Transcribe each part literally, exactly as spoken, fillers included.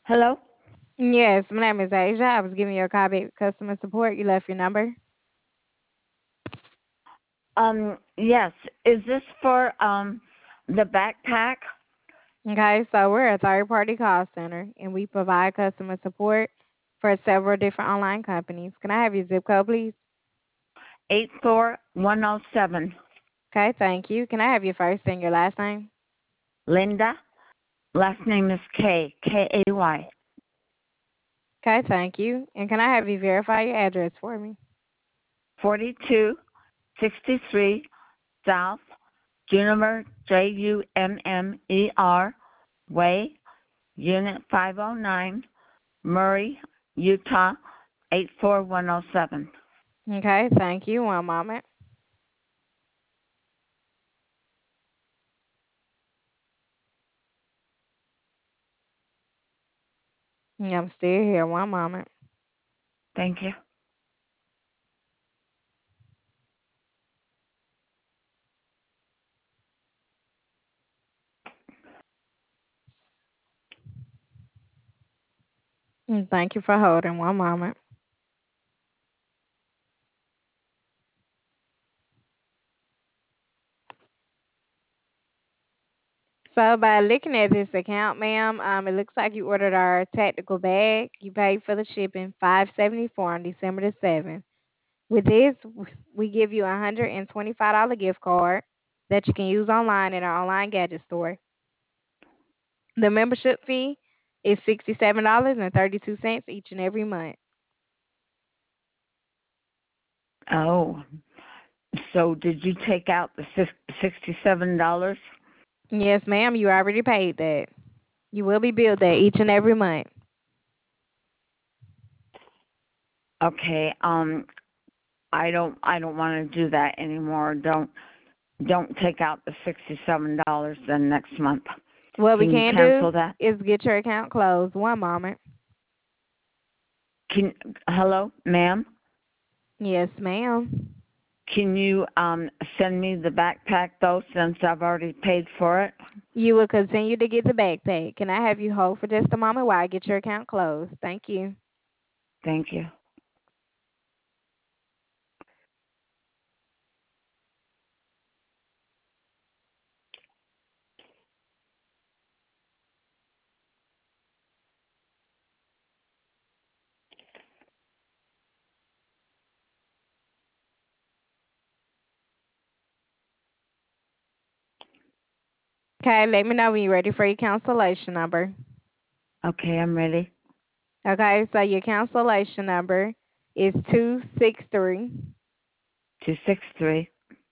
Hello? Yes, my name is Asia. I was giving you a call back with customer support. You left your number. Um, yes. Is this for um the backpack? Okay, so we're a third party call center and we provide customer support for several different online companies. Can I have your zip code, please? Eight four one oh seven. Okay, thank you. Can I have your first and your last name? Linda. Last name is K. K A Y. Okay, thank you. And can I have you verify your address for me? Forty two sixty three South Junimer J U M M E R Way, Unit five oh nine, Murray, Utah, eight four one oh seven. Okay, thank you. One moment. Yeah, I'm still here. One moment. Thank you. Mm, Thank you for holding. One moment. So by looking at this account, ma'am, um, it looks like you ordered our tactical bag. You paid for the shipping, five seventy four on December the seventh. With this, we give you a hundred and twenty five dollar gift card that you can use online at our online gadget store. The membership fee is sixty seven dollars and thirty two cents each and every month. Oh, so did you take out the sixty-seven dollars? Yes, ma'am, you already paid that. You will be billed that each and every month. Okay. Um, I don't. I don't want to do that anymore. Don't. Don't take out the sixty-seven dollars then next month. What we Can you can do cancel that? is get your account closed. One moment. Can hello, ma'am? Yes, ma'am. Can you um send me the backpack though, since I've already paid for it? You will continue to get the backpack. Can I have you hold for just a moment while I get your account closed? Thank you. Thank you. Okay, let me know when you're ready for your cancellation number. Okay, I'm ready. Okay, so your cancellation number is two six three Two six three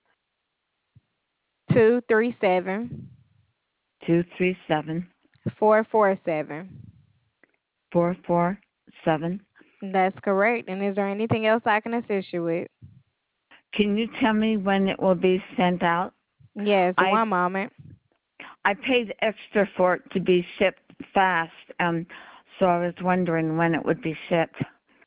two three seven two three seven four four seven. four four seven. That's correct. And is there anything else I can assist you with? Can you tell me when it will be sent out? Yes, I one moment. I paid extra for it to be shipped fast, um, so I was wondering when it would be shipped.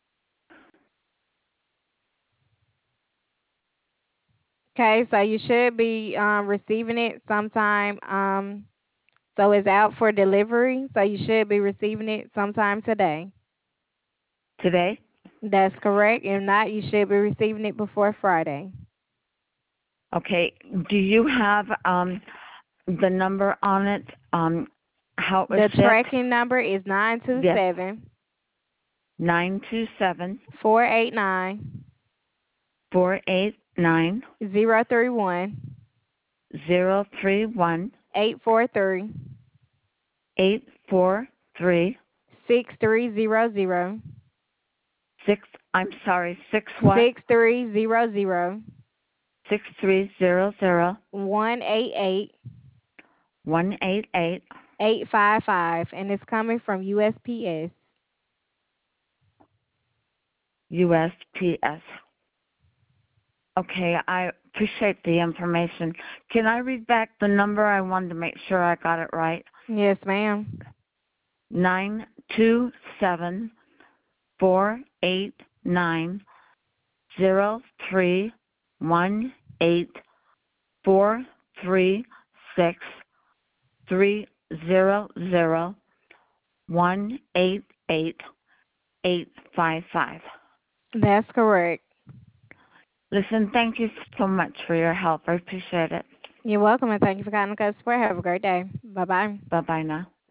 Okay, so you should be um, receiving it sometime. Um, so it's out for delivery. So you should be receiving it sometime today. Today? That's correct. If not, you should be receiving it before Friday. Okay. Do you have um the number on it? Um, how it was The shipped? tracking number is nine two Yes. seven Nine two seven four eight nine four eight nine zero three one zero three one eight four three eight four three six three zero zero six. I'm sorry. Six what? six three zero zero Six three zero zero one eight eight one eight eight eight five five, and it's coming from U S P S. U S P S. Okay, I appreciate the information. Can I read back the number? I wanted to make sure I got it right. Yes, ma'am. Nine two seven four eight nine zero three one eight four three six three zero zero one eight eight eight five five. That's correct. Listen, thank you so much for your help. I appreciate it. You're welcome, and thank you for calling Customer Support. Have a great day. Bye bye. Bye bye now.